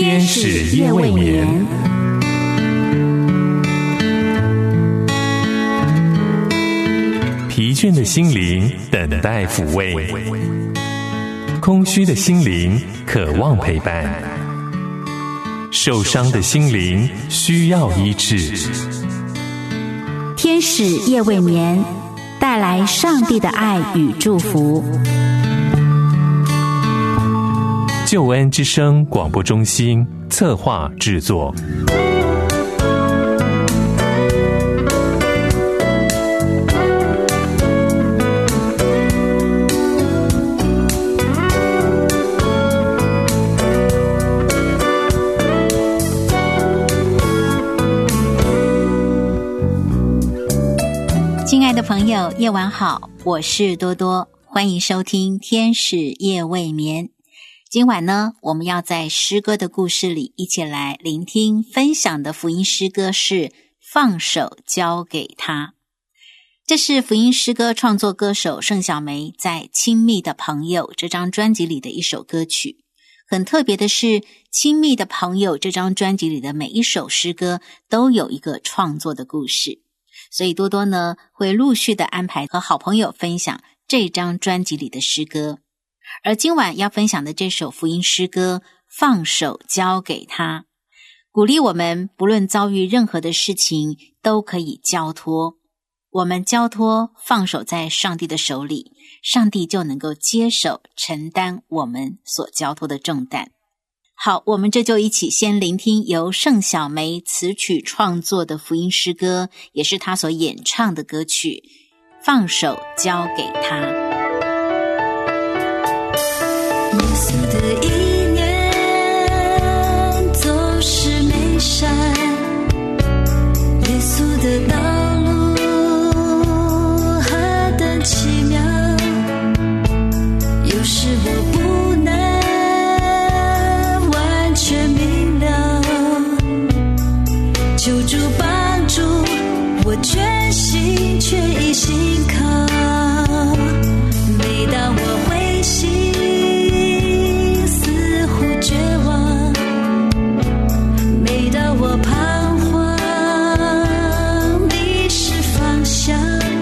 天使夜未眠。疲倦的心灵等待抚慰，空虚的心灵渴望陪伴，受伤的心灵需要医治。 天使夜未眠，带来上帝的爱与祝福。 救恩之声广播中心策划制作。 亲爱的朋友，夜晚好，我是多多，欢迎收听天使夜未眠。今晚呢，我们要在诗歌的故事里一起来聆听分享的福音诗歌是放手交给他。这是福音诗歌创作歌手盛小梅在亲密的朋友这张专辑里的一首歌曲。很特别的是，亲密的朋友这张专辑里的每一首诗歌都有一个创作的故事，所以多多呢会陆续的安排和好朋友分享这张专辑里的诗歌。而今晚要分享的这首福音诗歌放手交给他，鼓励我们不论遭遇任何的事情都可以交托，我们交托放手在上帝的手里，上帝就能够接手承担我们所交托的重担。好，我们这就一起先聆听由盛小梅词曲创作的福音诗歌，也是她所演唱的歌曲放手交给他。 耶稣的意念总是美善，耶稣的道路何等奇妙，有时我不能完全明了，求主帮助我全心全意信靠，每当我灰心我彷徨迷失方向，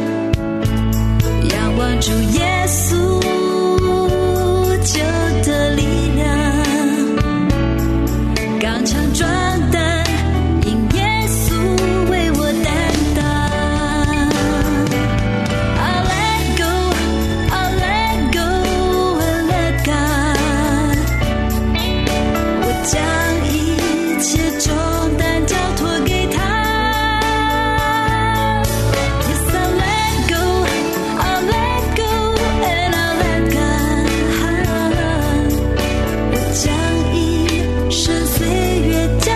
仰望主耶稣就得力量，刚强壮胆因耶稣为我担当。 I'll let go, I'll let go, I'll let God， 我将一切重交托给他。 Yes, I'll let go, I'll let go, and I'll let God。 我将一生岁月交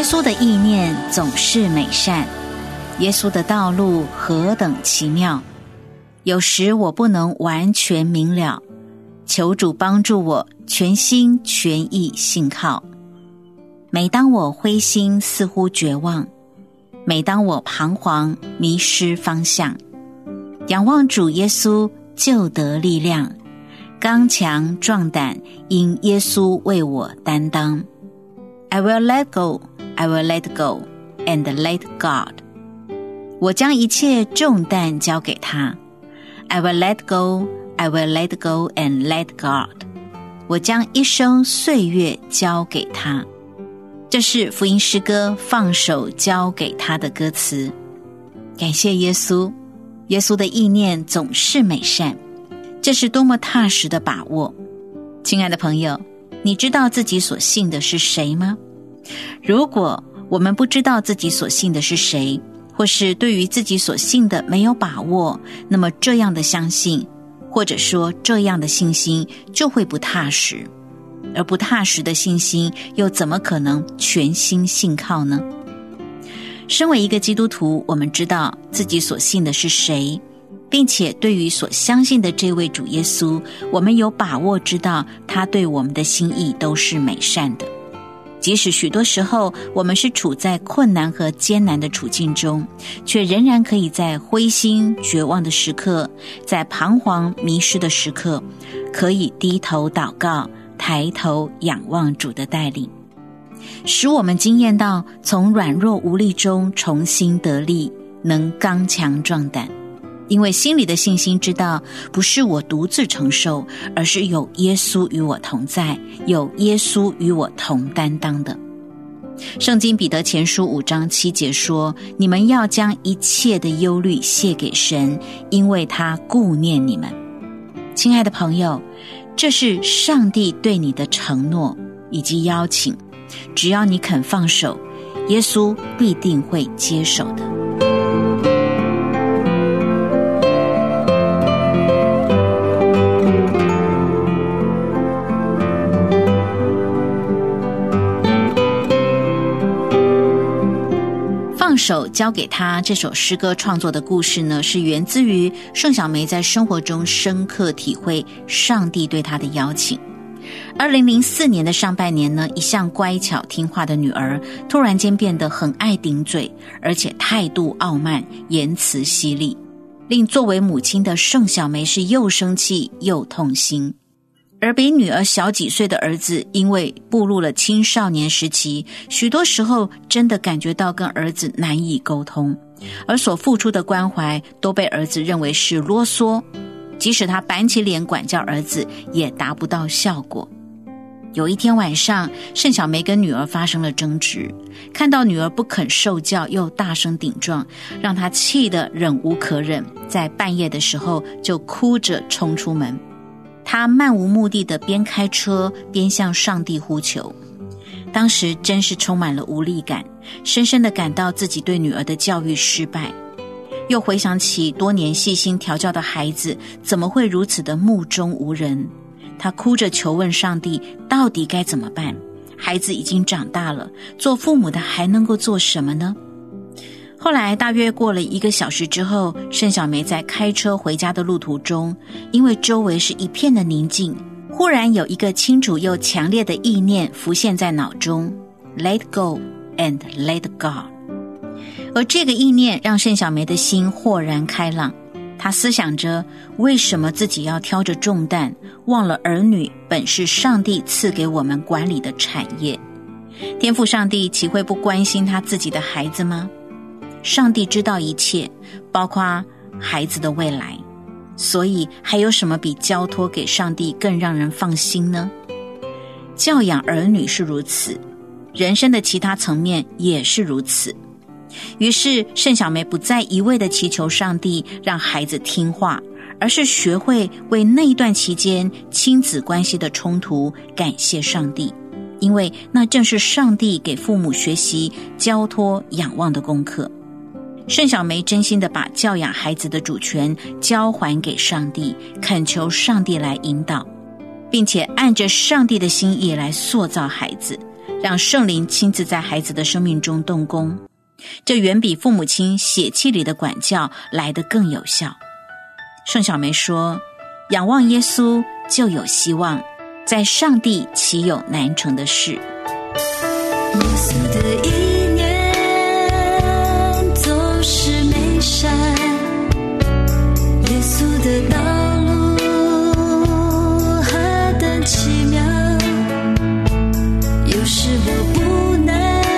稣的意念总是美善，耶稣的道路何等奇妙。有时我不能完全明了，求主帮助我全心全意信靠。每当我灰心似乎绝望，每当我彷徨迷失方向，仰望主耶稣就得力量，刚强壮胆，因耶稣为我担当。 I will let go, I will let go, and let God。 我将一切重担交给他。 I will let go, I will let go, and let God。 我将一生岁月交给他。这是福音诗歌放手交给他的歌词。感谢耶稣，耶稣的意念总是美善，这是多么踏实的把握。亲爱的朋友，你知道自己所信的是谁吗？如果我们不知道自己所信的是谁，或是对于自己所信的没有把握，那么这样的相信，或者说这样的信心就会不踏实。而不踏实的信心又怎么可能全心信靠呢？身为一个基督徒，我们知道自己所信的是谁，并且对于所相信的这位主耶稣，我们有把握知道他对我们的心意都是美善的。即使许多时候我们是处在困难和艰难的处境中，却仍然可以在灰心绝望的时刻，在彷徨迷失的时刻，可以低头祷告，抬头仰望主的带领，使我们经验到从软弱无力中重新得力，能刚强壮胆。因为心里的信心知道，不是我独自承受，而是有耶稣与我同在，有耶稣与我同担当的。圣经彼得前书5章7节说，你们要将一切的忧虑卸给神，因为他顾念你们。亲爱的朋友，这是上帝对你的承诺以及邀请，只要你肯放手，耶稣必定会接手的。放手交给他这首诗歌创作的故事呢，是源自于盛小梅在生活中深刻体会上帝对她的邀请。2004年的上半年呢，一向乖巧听话的女儿突然间变得很爱顶嘴，而且态度傲慢，言辞犀利，令作为母亲的盛小梅是又生气又痛心。而比女儿小几岁的儿子，因为步入了青少年时期，许多时候真的感觉到跟儿子难以沟通，而所付出的关怀都被儿子认为是啰嗦，即使他板起脸管教儿子，也达不到效果。有一天晚上，盛小梅跟女儿发生了争执，看到女儿不肯受教又大声顶撞，让她气得忍无可忍，在半夜的时候就哭着冲出门。他漫无目的地边开车边向上帝呼求，当时真是充满了无力感，深深地感到自己对女儿的教育失败，又回想起多年细心调教的孩子怎么会如此的目中无人。他哭着求问上帝，到底该怎么办？孩子已经长大了，做父母的还能够做什么呢？后来大约过了1个小时之后，盛小梅在开车回家的路途中，因为周围是一片的宁静，忽然有一个清楚又强烈的意念浮现在脑中， Let go and let God。 而这个意念让盛小梅的心豁然开朗，她思想着为什么自己要挑着重担，忘了儿女本是上帝赐给我们管理的产业。天父上帝岂会不关心他自己的孩子吗？上帝知道一切，包括孩子的未来，所以还有什么比交托给上帝更让人放心呢？教养儿女是如此，人生的其他层面也是如此。于是盛小梅不再一味地祈求上帝让孩子听话，而是学会为那一段期间亲子关系的冲突感谢上帝，因为那正是上帝给父母学习交托仰望的功课。盛小梅真心地把教养孩子的主权交还给上帝，恳求上帝来引导，并且按着上帝的心意来塑造孩子， 让圣灵亲自在孩子的生命中动工，这远比父母亲血气里的管教来得更有效。盛小梅说，仰望耶稣就有希望，在上帝岂有难成的事。 耶稣的意念总是美善，耶稣的道路何等奇妙，有时我不能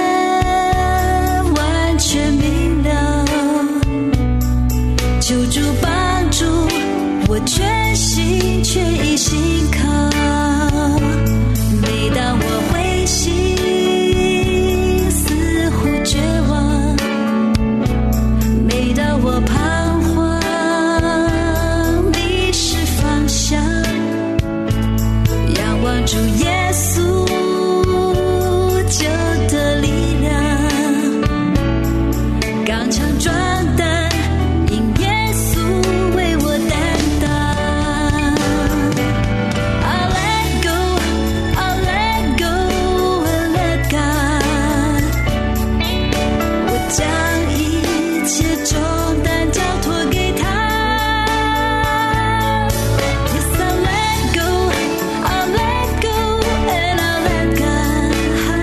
完全明了，求主帮助我全心全意信靠。每当我灰心似乎绝望，每当我彷徨迷失方向，仰望主耶稣就得力量，刚强壮胆，因耶稣为我担当。I'll let go, I'll let go and let God。 我将一切重担交托给他。Yes, I'll let go, I'll let go and I'll let God。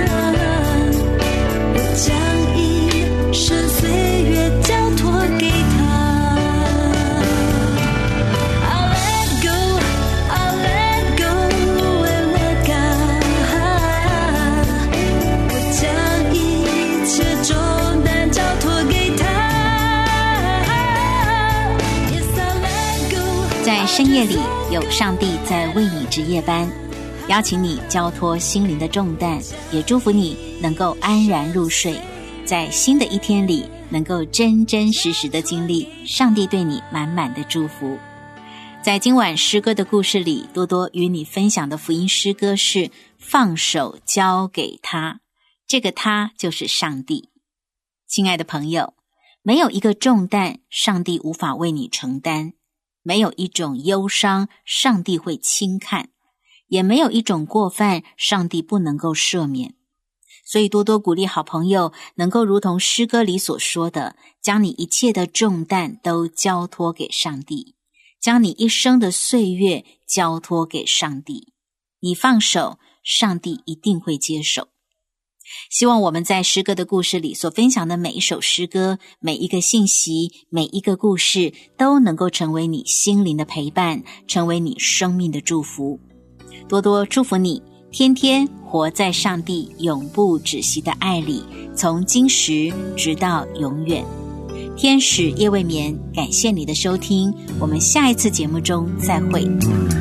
我将一生岁月交托给他。I'll let go, I'll let go and let God。 我将一切重担交托给他。Yes, I'll let go。 在深夜里有上帝在为你值夜班，邀请你交托心灵的重担，也祝福你能够安然入睡，在新的一天里能够真真实实的经历上帝对你满满的祝福。在今晚诗歌的故事里，多多与你分享的福音诗歌是放手交给他，这个他就是上帝。亲爱的朋友，没有一个重担上帝无法为你承担，没有一种忧伤上帝会轻看，也没有一种过犯上帝不能够赦免。所以多多鼓励好朋友能够如同诗歌里所说的，将你一切的重担都交托给上帝，将你一生的岁月交托给上帝。你放手，上帝一定会接手。希望我们在诗歌的故事里所分享的每一首诗歌，每一个信息，每一个故事，都能够成为你心灵的陪伴，成为你生命的祝福。多多祝福你，天天活在上帝永不止息的爱里，从今时直到永远。天使夜未眠，感谢你的收听，我们下一次节目中再会。